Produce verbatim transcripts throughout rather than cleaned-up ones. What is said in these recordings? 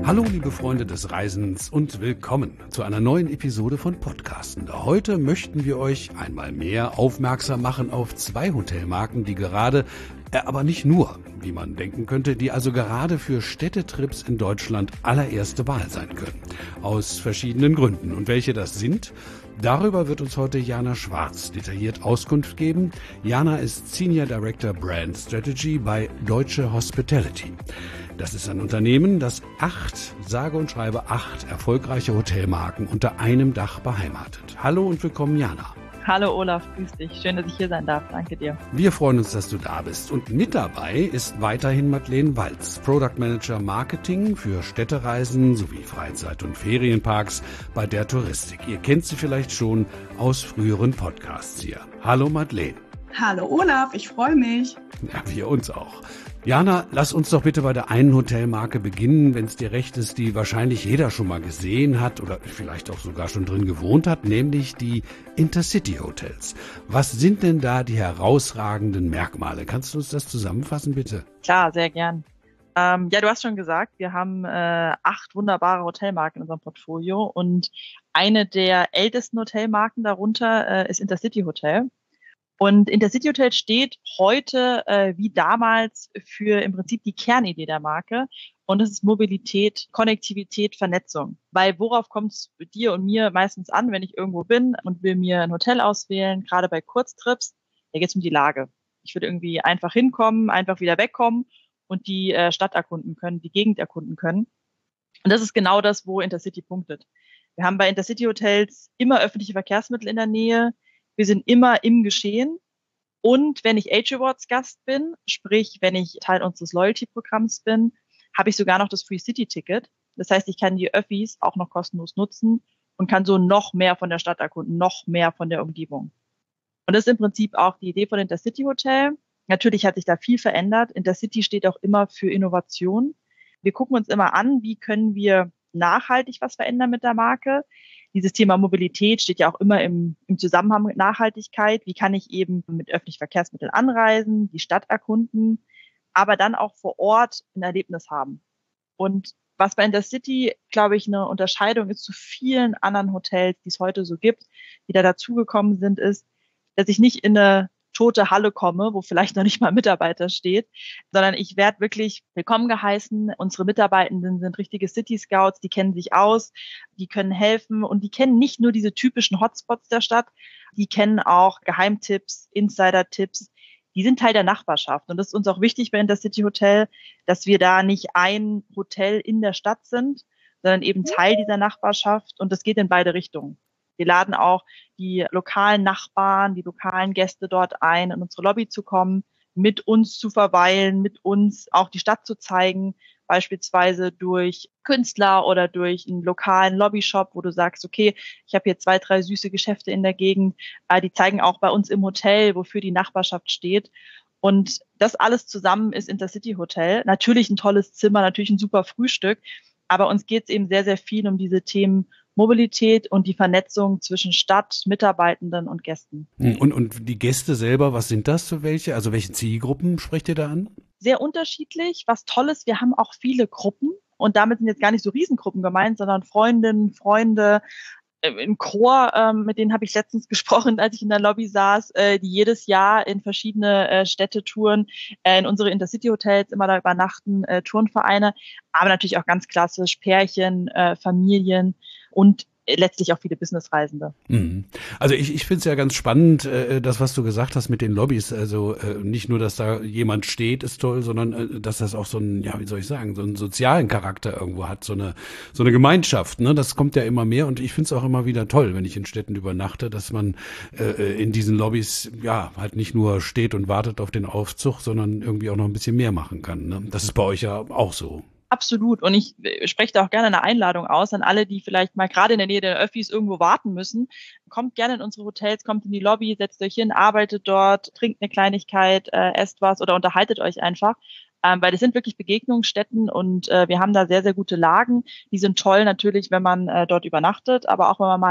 Hallo liebe Freunde des Reisens und willkommen zu einer neuen Episode von Podcasten. Heute möchten wir euch einmal mehr aufmerksam machen auf zwei Hotelmarken, die gerade, äh, aber nicht nur, wie man denken könnte, die also gerade für Städtetrips in Deutschland allererste Wahl sein können. Aus verschiedenen Gründen. Und welche das sind? Darüber wird uns heute Jana Schwarz detailliert Auskunft geben. Jana ist Senior Director Brand Strategy bei Deutsche Hospitality. Das ist ein Unternehmen, das acht, sage und schreibe acht erfolgreiche Hotelmarken unter einem Dach beheimatet. Hallo und willkommen, Jana. Hallo Olaf, grüß dich. Schön, dass ich hier sein darf. Danke dir. Wir freuen uns, dass du da bist. Und mit dabei ist weiterhin Madeleine Walz, Product Manager Marketing für Städtereisen sowie Freizeit- und Ferienparks bei der Touristik. Ihr kennt sie vielleicht schon aus früheren Podcasts hier. Hallo Madeleine. Hallo Olaf, ich freue mich. Ja, wir uns auch. Jana, lass uns doch bitte bei der einen Hotelmarke beginnen, wenn es dir recht ist, die wahrscheinlich jeder schon mal gesehen hat oder vielleicht auch sogar schon drin gewohnt hat, nämlich die Intercity Hotels. Was sind denn da die herausragenden Merkmale? Kannst du uns das zusammenfassen, bitte? Klar, sehr gern. Ähm, ja, du hast schon gesagt, wir haben äh, acht wunderbare Hotelmarken in unserem Portfolio und eine der ältesten Hotelmarken darunter äh, ist Intercity Hotel. Und Intercity Hotel steht heute äh, wie damals für im Prinzip die Kernidee der Marke. Und das ist Mobilität, Konnektivität, Vernetzung. Weil worauf kommt es dir und mir meistens an, wenn ich irgendwo bin und will mir ein Hotel auswählen, gerade bei Kurztrips, da geht es um die Lage. Ich will irgendwie einfach hinkommen, einfach wieder wegkommen und die äh, Stadt erkunden können, die Gegend erkunden können. Und das ist genau das, wo Intercity punktet. Wir haben bei Intercity Hotels immer öffentliche Verkehrsmittel in der Nähe. Wir sind immer im Geschehen. Und wenn ich Age Awards Gast bin, sprich, wenn ich Teil unseres Loyalty-Programms bin, habe ich sogar noch das Free City Ticket. Das heißt, ich kann die Öffis auch noch kostenlos nutzen und kann so noch mehr von der Stadt erkunden, noch mehr von der Umgebung. Und das ist im Prinzip auch die Idee von Intercity Hotel. Natürlich hat sich da viel verändert. Intercity steht auch immer für Innovation. Wir gucken uns immer an, wie können wir nachhaltig was verändern mit der Marke. Dieses Thema Mobilität steht ja auch immer im, im Zusammenhang mit Nachhaltigkeit. Wie kann ich eben mit öffentlichen Verkehrsmitteln anreisen, die Stadt erkunden, aber dann auch vor Ort ein Erlebnis haben. Und was bei Intercity, glaube ich, eine Unterscheidung ist zu vielen anderen Hotels, die es heute so gibt, die da dazugekommen sind, ist, dass ich nicht in eine tote Halle komme, wo vielleicht noch nicht mal ein Mitarbeiter steht, sondern ich werde wirklich willkommen geheißen. Unsere Mitarbeitenden sind richtige City Scouts, die kennen sich aus, die können helfen und die kennen nicht nur diese typischen Hotspots der Stadt, die kennen auch Geheimtipps, Insider-Tipps, die sind Teil der Nachbarschaft. Und das ist uns auch wichtig bei Intercity Hotel, dass wir da nicht ein Hotel in der Stadt sind, sondern eben Teil dieser Nachbarschaft und das geht in beide Richtungen. Wir laden auch die lokalen Nachbarn, die lokalen Gäste dort ein, in unsere Lobby zu kommen, mit uns zu verweilen, mit uns auch die Stadt zu zeigen, beispielsweise durch Künstler oder durch einen lokalen Lobbyshop, wo du sagst, okay, ich habe hier zwei, drei süße Geschäfte in der Gegend, die zeigen auch bei uns im Hotel, wofür die Nachbarschaft steht. Und das alles zusammen ist Intercity Hotel. Natürlich ein tolles Zimmer, natürlich ein super Frühstück, aber uns geht es eben sehr, sehr viel um diese Themen Mobilität und die Vernetzung zwischen Stadt, Mitarbeitenden und Gästen. Und, und die Gäste selber, was sind das für welche? Also welche Zielgruppen sprecht ihr da an? Sehr unterschiedlich. Was toll ist, wir haben auch viele Gruppen und damit sind jetzt gar nicht so Riesengruppen gemeint, sondern Freundinnen, Freunde, im Chor, ähm, mit denen habe ich letztens gesprochen, als ich in der Lobby saß, äh, die jedes Jahr in verschiedene äh, Städte touren, äh, in unsere Intercity-Hotels immer da übernachten, äh, Turnvereine, aber natürlich auch ganz klassisch Pärchen, äh, Familien und letztlich auch viele Businessreisende. Also ich, ich finde es ja ganz spannend, äh, das, was du gesagt hast mit den Lobbys. Also äh, nicht nur, dass da jemand steht, ist toll, sondern äh, dass das auch so einen, ja, wie soll ich sagen, so einen sozialen Charakter irgendwo hat, so eine so eine Gemeinschaft. Ne, das kommt ja immer mehr und ich finde es auch immer wieder toll, wenn ich in Städten übernachte, dass man äh, in diesen Lobbys ja halt nicht nur steht und wartet auf den Aufzug, sondern irgendwie auch noch ein bisschen mehr machen kann. Ne? Das ist bei euch ja auch so. Absolut. Und ich spreche da auch gerne eine Einladung aus an alle, die vielleicht mal gerade in der Nähe der Öffis irgendwo warten müssen. Kommt gerne in unsere Hotels, kommt in die Lobby, setzt euch hin, arbeitet dort, trinkt eine Kleinigkeit, äh, esst was oder unterhaltet euch einfach. Ähm, weil das sind wirklich Begegnungsstätten und äh, wir haben da sehr, sehr gute Lagen. Die sind toll natürlich, wenn man äh, dort übernachtet, aber auch wenn man mal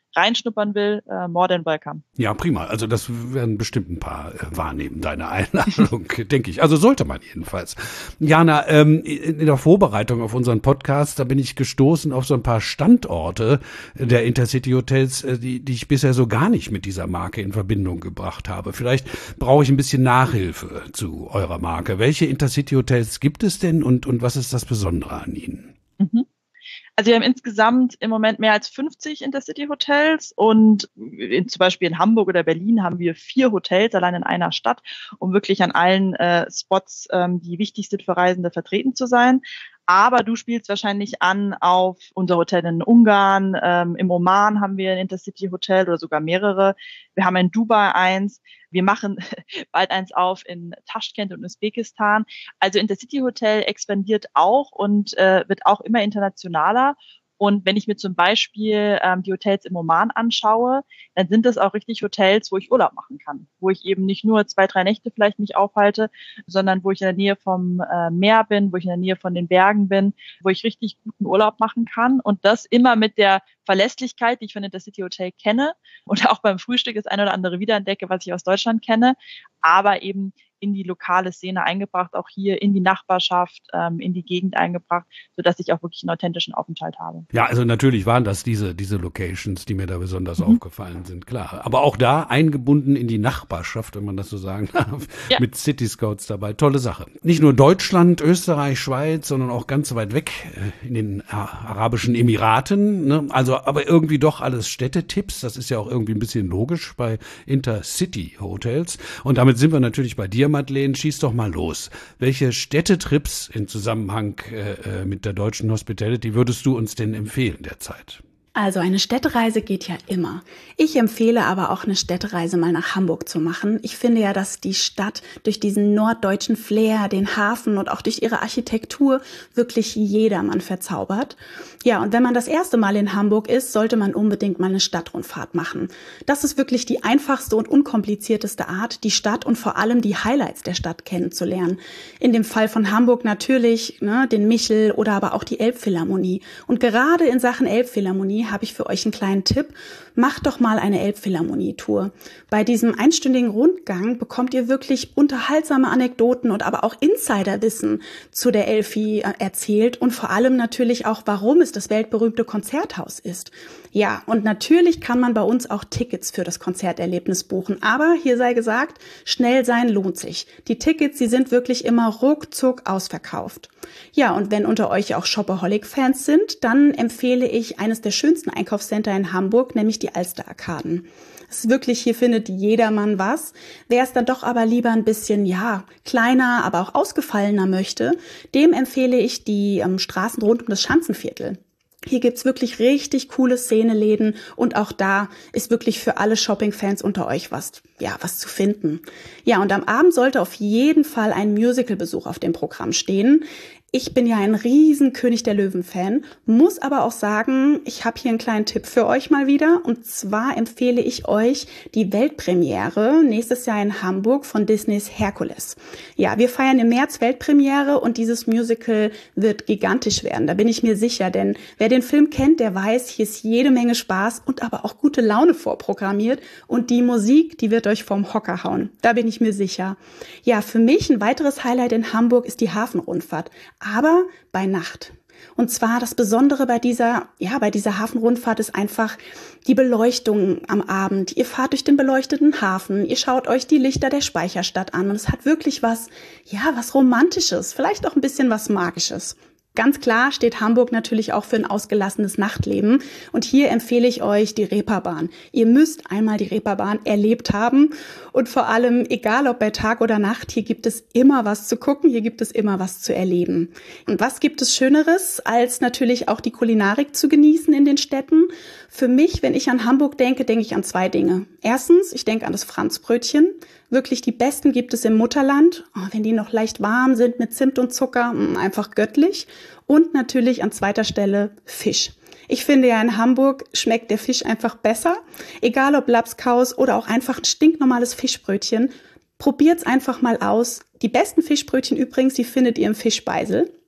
reinschnuppern will, äh, more than welcome. Ja, prima. Also das werden bestimmt ein paar äh, wahrnehmen, deine Einladung, denke ich. Also sollte man jedenfalls. Jana, ähm, in der Vorbereitung auf unseren Podcast, da bin ich gestoßen auf so ein paar Standorte der Intercity Hotels, äh, die, die ich bisher so gar nicht mit dieser Marke in Verbindung gebracht habe. Vielleicht brauche ich ein bisschen Nachhilfe zu eurer Marke. Welche Intercity Hotels gibt es denn und, und was ist das Besondere an ihnen? Mhm. Also wir haben insgesamt im Moment mehr als fünfzig Intercity-Hotels und in, zum Beispiel in Hamburg oder Berlin haben wir vier Hotels allein in einer Stadt, um wirklich an allen äh, Spots, ähm, die wichtig sind für Reisende, vertreten zu sein. Aber du spielst wahrscheinlich an auf unser Hotel in Ungarn, ähm, im Oman haben wir ein Intercity-Hotel oder sogar mehrere. Wir haben in Dubai eins. Wir machen bald eins auf in Taschkent und Usbekistan. Also Intercity Hotel expandiert auch und äh, wird auch immer internationaler. Und wenn ich mir zum Beispiel ähm, die Hotels im Oman anschaue, dann sind das auch richtig Hotels, wo ich Urlaub machen kann. Wo ich eben nicht nur zwei, drei Nächte vielleicht mich aufhalte, sondern wo ich in der Nähe vom äh, Meer bin, wo ich in der Nähe von den Bergen bin, wo ich richtig guten Urlaub machen kann. Und das immer mit der Verlässlichkeit, die ich von Intercity Hotel kenne und auch beim Frühstück das eine oder andere wiederentdecke, was ich aus Deutschland kenne, aber eben in die lokale Szene eingebracht, auch hier in die Nachbarschaft, ähm, in die Gegend eingebracht, sodass ich auch wirklich einen authentischen Aufenthalt habe. Ja, also natürlich waren das diese diese Locations, die mir da besonders Mhm. aufgefallen sind, klar. Aber auch da eingebunden in die Nachbarschaft, wenn man das so sagen darf, Ja. mit City Scouts dabei. Tolle Sache. Nicht nur Deutschland, Österreich, Schweiz, sondern auch ganz weit weg äh, in den äh, Arabischen Emiraten. Ne? Also aber irgendwie doch alles Städtetipps. Das ist ja auch irgendwie ein bisschen logisch bei Intercity Hotels. Und damit sind wir natürlich bei dir, Madeleine. Schieß doch mal los. Welche Städtetrips in Zusammenhang äh, mit der deutschen Hospitality würdest du uns denn empfehlen derzeit? Also eine Städtereise geht ja immer. Ich empfehle aber auch eine Städtereise mal nach Hamburg zu machen. Ich finde ja, dass die Stadt durch diesen norddeutschen Flair, den Hafen und auch durch ihre Architektur wirklich jedermann verzaubert. Ja, und wenn man das erste Mal in Hamburg ist, sollte man unbedingt mal eine Stadtrundfahrt machen. Das ist wirklich die einfachste und unkomplizierteste Art, die Stadt und vor allem die Highlights der Stadt kennenzulernen. In dem Fall von Hamburg natürlich ne, den Michel oder aber auch die Elbphilharmonie. Und gerade in Sachen Elbphilharmonie habe ich für euch einen kleinen Tipp. Macht doch mal eine Elbphilharmonie-Tour. Bei diesem einstündigen Rundgang bekommt ihr wirklich unterhaltsame Anekdoten und aber auch Insiderwissen zu der Elfi erzählt und vor allem natürlich auch, warum es das weltberühmte Konzerthaus ist. Ja, und natürlich kann man bei uns auch Tickets für das Konzerterlebnis buchen. Aber hier sei gesagt, schnell sein lohnt sich. Die Tickets, die sind wirklich immer ruckzuck ausverkauft. Ja, und wenn unter euch auch Shopaholic-Fans sind, dann empfehle ich eines der schönsten Einkaufscenter in Hamburg, nämlich die Alster-Arkaden. Es ist wirklich, hier findet jedermann was. Wer es dann doch aber lieber ein bisschen, ja, kleiner, aber auch ausgefallener möchte, dem empfehle ich die ähm, Straßen rund um das Schanzenviertel. Hier gibt's wirklich richtig coole Szeneläden und auch da ist wirklich für alle Shopping-Fans unter euch was, ja, was zu finden. Ja, und am Abend sollte auf jeden Fall ein Musical-Besuch auf dem Programm stehen. Ich bin ja ein riesen König der Löwen-Fan, muss aber auch sagen, ich habe hier einen kleinen Tipp für euch mal wieder. Und zwar empfehle ich euch die Weltpremiere nächstes Jahr in Hamburg von Disneys Herkules. Ja, wir feiern im März Weltpremiere und dieses Musical wird gigantisch werden. Da bin ich mir sicher, denn wer den Film kennt, der weiß, hier ist jede Menge Spaß und aber auch gute Laune vorprogrammiert. Und die Musik, die wird euch vom Hocker hauen. Da bin ich mir sicher. Ja, für mich ein weiteres Highlight in Hamburg ist die Hafenrundfahrt. Aber bei Nacht. Und zwar das Besondere bei dieser, ja, bei dieser Hafenrundfahrt ist einfach die Beleuchtung am Abend. Ihr fahrt durch den beleuchteten Hafen, ihr schaut euch die Lichter der Speicherstadt an und es hat wirklich was, ja, was Romantisches, vielleicht auch ein bisschen was Magisches. Ganz klar steht Hamburg natürlich auch für ein ausgelassenes Nachtleben. Und hier empfehle ich euch die Reeperbahn. Ihr müsst einmal die Reeperbahn erlebt haben. Und vor allem, egal ob bei Tag oder Nacht, hier gibt es immer was zu gucken, hier gibt es immer was zu erleben. Und was gibt es Schöneres, als natürlich auch die Kulinarik zu genießen in den Städten? Für mich, wenn ich an Hamburg denke, denke ich an zwei Dinge. Erstens, ich denke an das Franzbrötchen. Wirklich die besten gibt es im Mutterland. Oh, wenn die noch leicht warm sind mit Zimt und Zucker, einfach göttlich. Und natürlich an zweiter Stelle Fisch. Ich finde ja, in Hamburg schmeckt der Fisch einfach besser. Egal ob Labskaus oder auch einfach ein stinknormales Fischbrötchen. Probiert's einfach mal aus. Die besten Fischbrötchen übrigens, die findet ihr im Fischbeisel.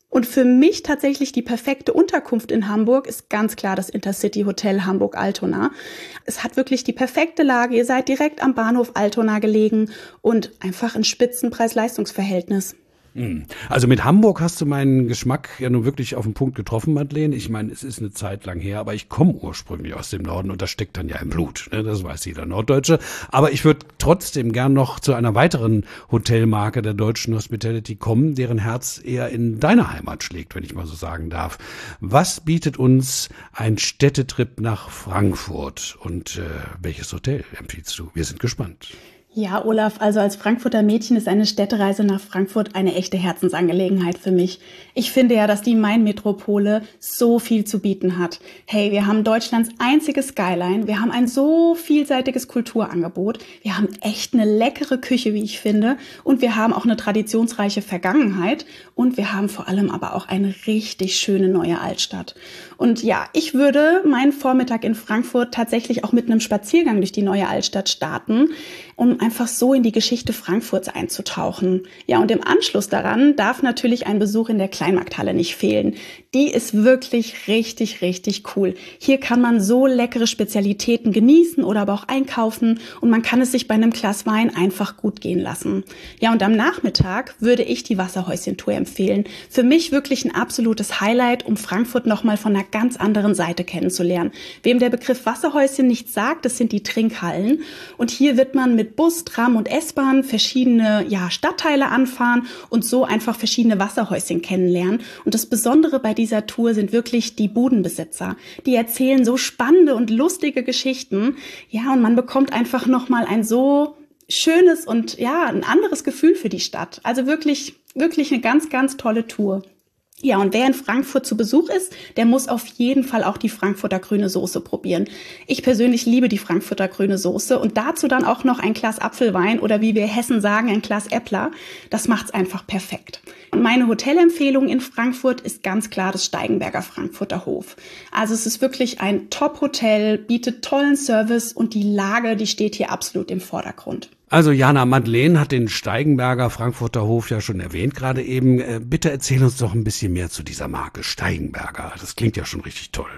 Und für mich tatsächlich die perfekte Unterkunft in Hamburg ist ganz klar das Intercity Hotel Hamburg-Altona. Es hat wirklich die perfekte Lage. Ihr seid direkt am Bahnhof Altona gelegen und einfach ein Spitzenpreis-Leistungs-Verhältnis. Also mit Hamburg hast du meinen Geschmack ja nun wirklich auf den Punkt getroffen, Madeleine. Ich meine, es ist eine Zeit lang her, aber ich komme ursprünglich aus dem Norden und das steckt dann ja im Blut. Ne? Das weiß jeder Norddeutsche. Aber ich würde trotzdem gern noch zu einer weiteren Hotelmarke der deutschen Hospitality kommen, deren Herz eher in deiner Heimat schlägt, wenn ich mal so sagen darf. Was bietet uns ein Städtetrip nach Frankfurt und äh, welches Hotel empfiehlst du? Wir sind gespannt. Ja, Olaf, also als Frankfurter Mädchen ist eine Städtereise nach Frankfurt eine echte Herzensangelegenheit für mich. Ich finde ja, dass die Main-Metropole so viel zu bieten hat. Hey, wir haben Deutschlands einziges Skyline, wir haben ein so vielseitiges Kulturangebot, wir haben echt eine leckere Küche, wie ich finde, und wir haben auch eine traditionsreiche Vergangenheit und wir haben vor allem aber auch eine richtig schöne neue Altstadt. Und ja, ich würde meinen Vormittag in Frankfurt tatsächlich auch mit einem Spaziergang durch die neue Altstadt starten, um einfach so in die Geschichte Frankfurts einzutauchen. Ja, und im Anschluss daran darf natürlich ein Besuch in der Kleinmarkthalle nicht fehlen. Die ist wirklich richtig, richtig cool. Hier kann man so leckere Spezialitäten genießen oder aber auch einkaufen und man kann es sich bei einem Glas Wein einfach gut gehen lassen. Ja, und am Nachmittag würde ich die Wasserhäuschen-Tour empfehlen. Für mich wirklich ein absolutes Highlight, um Frankfurt nochmal von einer ganz anderen Seite kennenzulernen. Wem der Begriff Wasserhäuschen nichts sagt, das sind die Trinkhallen. Und hier wird man mit Bus, Tram und S-Bahn verschiedene ja, Stadtteile anfahren und so einfach verschiedene Wasserhäuschen kennenlernen. Und das Besondere bei dieser Tour sind wirklich die Budenbesitzer. Die erzählen so spannende und lustige Geschichten. Ja, und man bekommt einfach nochmal ein so schönes und ja, ein anderes Gefühl für die Stadt. Also wirklich, wirklich eine ganz, ganz tolle Tour. Ja, und wer in Frankfurt zu Besuch ist, der muss auf jeden Fall auch die Frankfurter grüne Soße probieren. Ich persönlich liebe die Frankfurter grüne Soße und dazu dann auch noch ein Glas Apfelwein oder wie wir Hessen sagen, ein Glas Äppler. Das macht's einfach perfekt. Und meine Hotelempfehlung in Frankfurt ist ganz klar das Steigenberger Frankfurter Hof. Also es ist wirklich ein Top-Hotel, bietet tollen Service und die Lage, die steht hier absolut im Vordergrund. Also Jana, Madeleine hat den Steigenberger Frankfurter Hof ja schon erwähnt gerade eben. Bitte erzähl uns doch ein bisschen mehr zu dieser Marke Steigenberger. Das klingt ja schon richtig toll.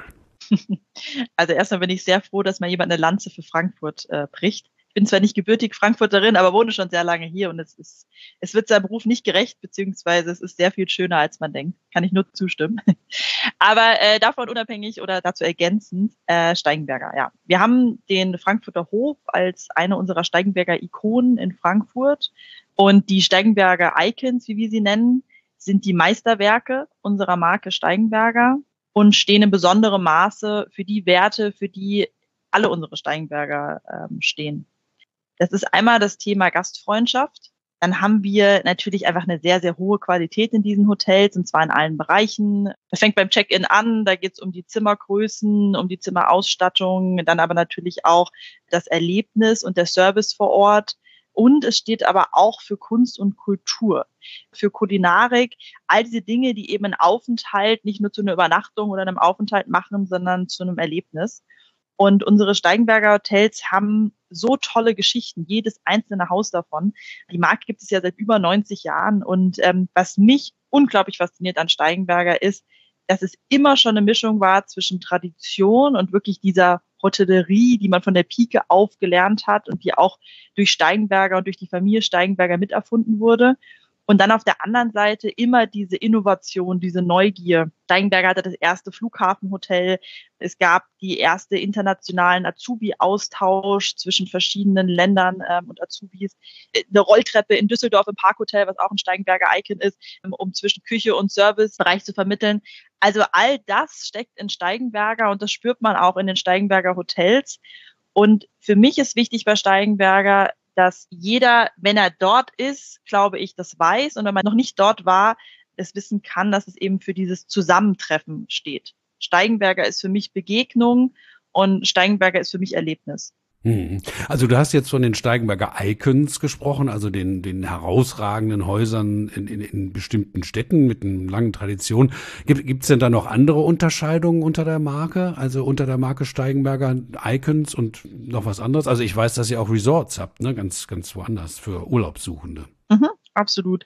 Also erstmal bin ich sehr froh, dass mal jemand eine Lanze für Frankfurt äh, bricht. Ich bin zwar nicht gebürtig Frankfurterin, aber wohne schon sehr lange hier und es ist, es wird seinem Beruf nicht gerecht, beziehungsweise es ist sehr viel schöner, als man denkt. Kann ich nur zustimmen. Aber äh, davon unabhängig oder dazu ergänzend, äh, Steigenberger, ja. Wir haben den Frankfurter Hof als eine unserer Steigenberger Ikonen in Frankfurt und die Steigenberger Icons, wie wir sie nennen, sind die Meisterwerke unserer Marke Steigenberger und stehen in besonderem Maße für die Werte, für die alle unsere Steigenberger ähm, stehen. Das ist einmal das Thema Gastfreundschaft. Dann haben wir natürlich einfach eine sehr, sehr hohe Qualität in diesen Hotels, und zwar in allen Bereichen. Das fängt beim Check-in an, da geht es um die Zimmergrößen, um die Zimmerausstattung, dann aber natürlich auch das Erlebnis und der Service vor Ort. Und es steht aber auch für Kunst und Kultur, für Kulinarik, all diese Dinge, die eben einen Aufenthalt nicht nur zu einer Übernachtung oder einem Aufenthalt machen, sondern zu einem Erlebnis. Und unsere Steigenberger Hotels haben so tolle Geschichten, jedes einzelne Haus davon. Die Marke gibt es ja seit über neunzig Jahren. Und ähm, was mich unglaublich fasziniert an Steigenberger ist, dass es immer schon eine Mischung war zwischen Tradition und wirklich dieser Hotellerie, die man von der Pike auf gelernt hat und die auch durch Steigenberger und durch die Familie Steigenberger miterfunden wurde. Und dann auf der anderen Seite immer diese Innovation, diese Neugier. Steigenberger hatte das erste Flughafenhotel. Es gab die erste internationalen Azubi-Austausch zwischen verschiedenen Ländern ähm, und Azubis. Eine Rolltreppe in Düsseldorf im Parkhotel, was auch ein Steigenberger Icon ist, um zwischen Küche und Servicebereich zu vermitteln. Also all das steckt in Steigenberger und das spürt man auch in den Steigenberger Hotels. Und für mich ist wichtig bei Steigenberger, dass jeder, wenn er dort ist, glaube ich, das weiß. Und wenn man noch nicht dort war, es wissen kann, dass es eben für dieses Zusammentreffen steht. Steigenberger ist für mich Begegnung und Steigenberger ist für mich Erlebnis. Also du hast jetzt von den Steigenberger Icons gesprochen, also den, den herausragenden Häusern in, in, in bestimmten Städten mit einer langen Tradition. Gibt gibt's denn da noch andere Unterscheidungen unter der Marke, also unter der Marke Steigenberger Icons und noch was anderes? Also ich weiß, dass ihr auch Resorts habt, ne, ganz, ganz woanders für Urlaubssuchende. Mhm, absolut.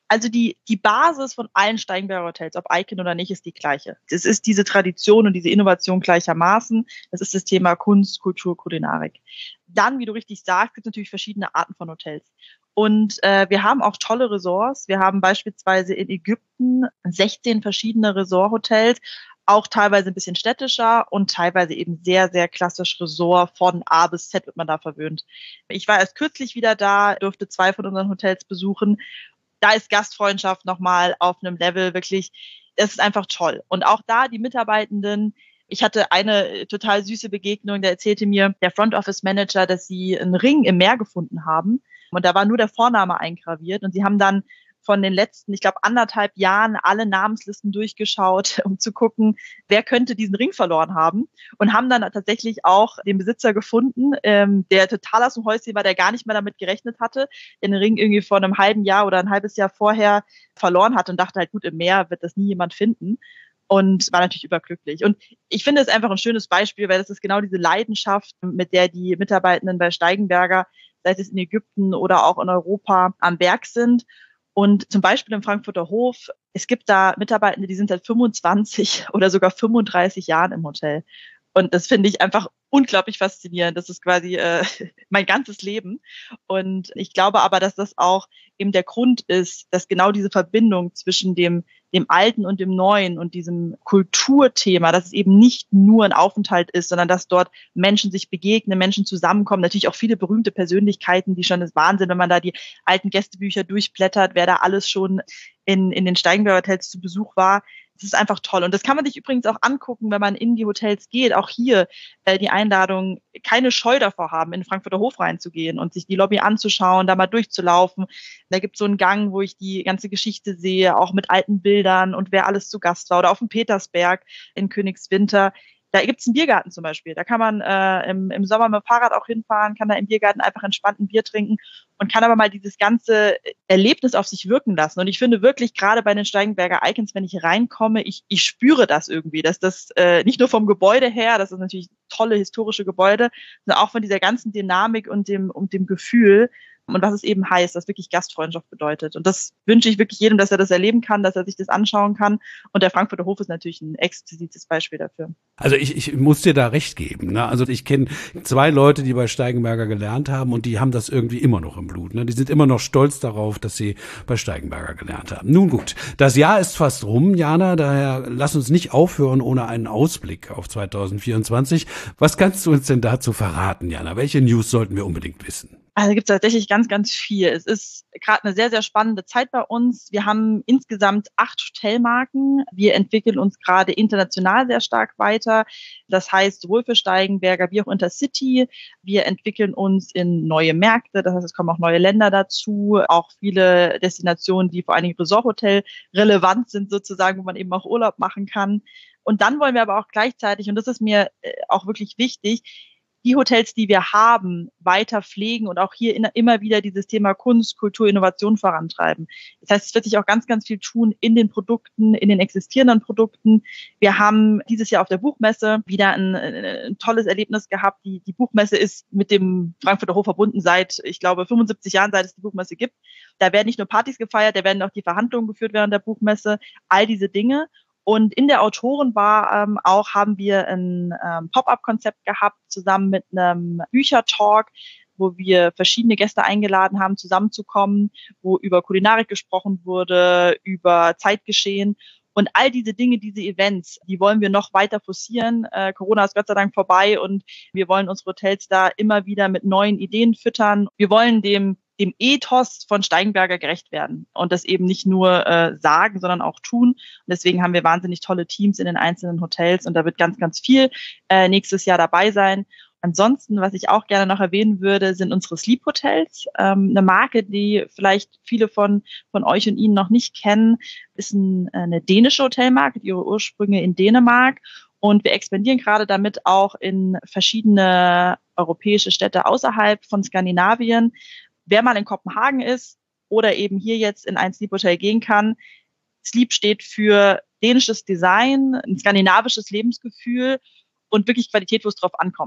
Also die, die Basis von allen Steigenberger Hotels, ob Icon oder nicht, ist die gleiche. Es ist diese Tradition und diese Innovation gleichermaßen. Das ist das Thema Kunst, Kultur, Kulinarik. Dann, wie du richtig sagst, gibt es natürlich verschiedene Arten von Hotels. Und äh, wir haben auch tolle Resorts. Wir haben beispielsweise in Ägypten sechzehn verschiedene Resort-Hotels, auch teilweise ein bisschen städtischer und teilweise eben sehr, sehr klassisch Resort. Von A bis Z wird man da verwöhnt. Ich war erst kürzlich wieder da, durfte zwei von unseren Hotels besuchen. Da ist Gastfreundschaft nochmal auf einem Level wirklich, das ist einfach toll. Und auch da die Mitarbeitenden, ich hatte eine total süße Begegnung, da erzählte mir der Front Office Manager, dass sie einen Ring im Meer gefunden haben und da war nur der Vorname eingraviert und sie haben dann von den letzten, ich glaube, anderthalb Jahren alle Namenslisten durchgeschaut, um zu gucken, wer könnte diesen Ring verloren haben und haben dann tatsächlich auch den Besitzer gefunden, ähm, der total aus dem Häuschen war, der gar nicht mehr damit gerechnet hatte, der den Ring irgendwie vor einem halben Jahr oder ein halbes Jahr vorher verloren hat und dachte halt, gut, im Meer wird das nie jemand finden. Und war natürlich überglücklich. Und ich finde es einfach ein schönes Beispiel, weil das ist genau diese Leidenschaft, mit der die Mitarbeitenden bei Steigenberger, sei es in Ägypten oder auch in Europa, am Werk sind. Und zum Beispiel im Frankfurter Hof, es gibt da Mitarbeitende, die sind seit fünfundzwanzig oder sogar fünfunddreißig Jahren im Hotel. Und das finde ich einfach unglaublich faszinierend. Das ist quasi äh, mein ganzes Leben. Und ich glaube aber, dass das auch eben der Grund ist, dass genau diese Verbindung zwischen dem, dem Alten und dem Neuen und diesem Kulturthema, dass es eben nicht nur ein Aufenthalt ist, sondern dass dort Menschen sich begegnen, Menschen zusammenkommen. Natürlich auch viele berühmte Persönlichkeiten, die schon das Wahnsinn, wenn man da die alten Gästebücher durchblättert, wer da alles schon in, in den Steigenberger Hotels zu Besuch war. Das ist einfach toll. Und das kann man sich übrigens auch angucken, wenn man in die Hotels geht. Auch hier äh, die Einladung, keine Scheu davor haben, in den Frankfurter Hof reinzugehen und sich die Lobby anzuschauen, da mal durchzulaufen. Da gibt es so einen Gang, wo ich die ganze Geschichte sehe, auch mit alten Bildern und wer alles zu Gast war. Oder auf dem Petersberg in Königswinter. Da gibt's einen Biergarten zum Beispiel. Da kann man äh, im, im Sommer mit dem Fahrrad auch hinfahren, kann da im Biergarten einfach entspannt ein Bier trinken und kann aber mal dieses ganze Erlebnis auf sich wirken lassen. Und ich finde wirklich, gerade bei den Steigenberger Icons, wenn ich reinkomme, ich, ich spüre das irgendwie, dass das äh, nicht nur vom Gebäude her, das ist natürlich tolle historische Gebäude, sondern auch von dieser ganzen Dynamik und dem, und dem Gefühl, und was es eben heißt, was wirklich Gastfreundschaft bedeutet. Und das wünsche ich wirklich jedem, dass er das erleben kann, dass er sich das anschauen kann. Und der Frankfurter Hof ist natürlich ein exquizites Beispiel dafür. Also ich, ich muss dir da recht geben. Ne? Also ich kenne zwei Leute, die bei Steigenberger gelernt haben und die haben das irgendwie immer noch im Blut. Ne? Die sind immer noch stolz darauf, dass sie bei Steigenberger gelernt haben. Nun gut, das Jahr ist fast rum, Jana. Daher lass uns nicht aufhören ohne einen Ausblick auf zwanzig vierundzwanzig. Was kannst du uns denn dazu verraten, Jana? Welche News sollten wir unbedingt wissen? Also gibt es tatsächlich ganz, ganz viel. Es ist gerade eine sehr, sehr spannende Zeit bei uns. Wir haben insgesamt acht Hotelmarken. Wir entwickeln uns gerade international sehr stark weiter. Das heißt, sowohl für Steigenberger wie auch Intercity. Wir entwickeln uns in neue Märkte. Das heißt, es kommen auch neue Länder dazu. Auch viele Destinationen, die vor allen Dingen Resort-Hotel relevant sind sozusagen, wo man eben auch Urlaub machen kann. Und dann wollen wir aber auch gleichzeitig, und das ist mir auch wirklich wichtig, die Hotels, die wir haben, weiter pflegen und auch hier in, immer wieder dieses Thema Kunst, Kultur, Innovation vorantreiben. Das heißt, es wird sich auch ganz, ganz viel tun in den Produkten, in den existierenden Produkten. Wir haben dieses Jahr auf der Buchmesse wieder ein, ein tolles Erlebnis gehabt. Die, die Buchmesse ist mit dem Frankfurter Hof verbunden seit, ich glaube, fünfundsiebzig Jahren, seit es die Buchmesse gibt. Da werden nicht nur Partys gefeiert, da werden auch die Verhandlungen geführt während der Buchmesse, all diese Dinge. Und in der Autorenbar ähm, auch haben wir ein ähm, Pop-up-Konzept gehabt, zusammen mit einem Büchertalk, wo wir verschiedene Gäste eingeladen haben, zusammenzukommen, wo über Kulinarik gesprochen wurde, über Zeitgeschehen. Und all diese Dinge, diese Events, die wollen wir noch weiter forcieren. Äh, Corona ist Gott sei Dank vorbei und wir wollen unsere Hotels da immer wieder mit neuen Ideen füttern. Wir wollen dem dem Ethos von Steigenberger gerecht werden und das eben nicht nur äh, sagen, sondern auch tun. Und deswegen haben wir wahnsinnig tolle Teams in den einzelnen Hotels und da wird ganz, ganz viel äh, nächstes Jahr dabei sein. Ansonsten, was ich auch gerne noch erwähnen würde, sind unsere Sleep Hotels. Ähm, eine Marke, die vielleicht viele von von euch und Ihnen noch nicht kennen, ist ein, eine dänische Hotelmarke, die ihre Ursprünge in Dänemark. Und wir expandieren gerade damit auch in verschiedene europäische Städte außerhalb von Skandinavien. Wer mal in Kopenhagen ist oder eben hier jetzt in ein Sleep Hotel gehen kann, Sleep steht für dänisches Design, ein skandinavisches Lebensgefühl und wirklich Qualität, wo es drauf ankommt.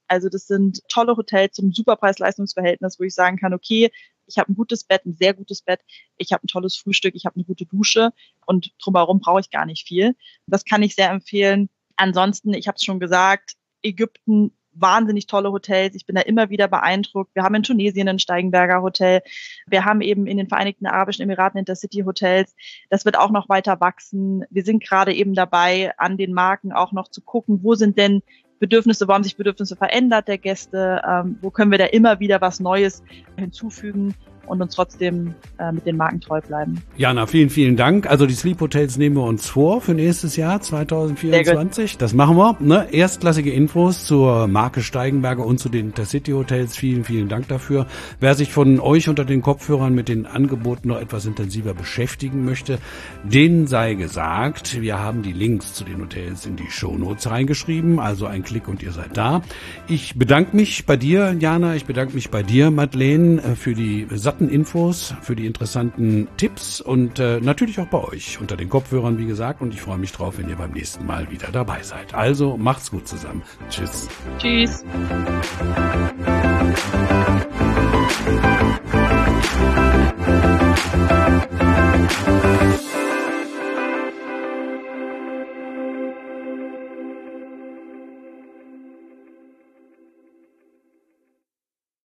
Also das sind tolle Hotels zum super Preis-Leistungs-Verhältnis, wo ich sagen kann, okay, ich habe ein gutes Bett, ein sehr gutes Bett, ich habe ein tolles Frühstück, ich habe eine gute Dusche und drumherum brauche ich gar nicht viel. Das kann ich sehr empfehlen. Ansonsten, ich habe es schon gesagt, Ägypten, wahnsinnig tolle Hotels. Ich bin da immer wieder beeindruckt. Wir haben in Tunesien ein Steigenberger Hotel. Wir haben eben in den Vereinigten Arabischen Emiraten Intercity-Hotels. Das wird auch noch weiter wachsen. Wir sind gerade eben dabei, an den Marken auch noch zu gucken, wo sind denn Bedürfnisse, wo haben sich Bedürfnisse verändert der Gäste, ähm, wo können wir da immer wieder was Neues hinzufügen und uns trotzdem äh, mit den Marken treu bleiben. Jana, vielen, vielen Dank. Also die Sleep Hotels nehmen wir uns vor für nächstes Jahr zwanzig vierundzwanzig. Das machen wir. Ne? Erstklassige Infos zur Marke Steigenberger und zu den Intercity Hotels. Vielen, vielen Dank dafür. Wer sich von euch unter den Kopfhörern mit den Angeboten noch etwas intensiver beschäftigen möchte, denen sei gesagt, wir haben die Links zu den Hotels in die Shownotes reingeschrieben. Also ein Klick und ihr seid da. Ich bedanke mich bei dir, Jana. Ich bedanke mich bei dir, Madeleine, für die satten Infos, für die interessanten Tipps und äh, natürlich auch bei euch unter den Kopfhörern, wie gesagt. Und ich freue mich drauf, wenn ihr beim nächsten Mal wieder dabei seid. Also macht's gut zusammen. Tschüss. Tschüss.